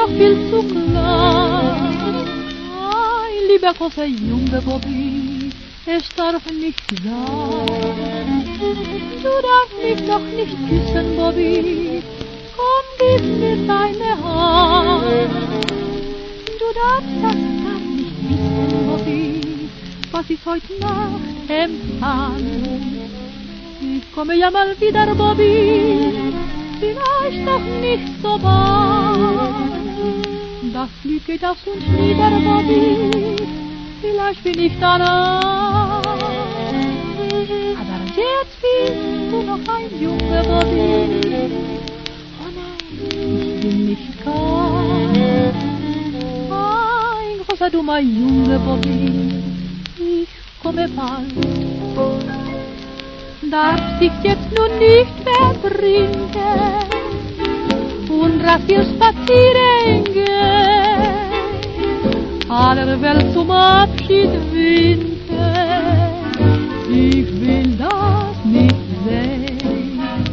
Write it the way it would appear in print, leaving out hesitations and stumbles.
noch viel zu klein. Ein lieber großer Junge, Bobby, es darf nicht sein. Du darfst mich doch nicht küssen, Bobby, komm, gib mir deine Hand. Du darfst das gar nicht wissen, Bobby, was ich heute Nacht empfand. Ich komme ja mal wieder, Bobby, vielleicht doch nicht so bald. Das Glück geht auf uns nieder, Bobby, vielleicht bin ich dann alt. Aber jetzt bist du noch ein Junge, Bobby. Oh nein, ich bin nicht kalt. Ein großer, dummer Junge, Bobby, ich komme bald. Darf sich jetzt nun nicht vertrinken und rasch spazieren gehen, aller Welt zum Abschied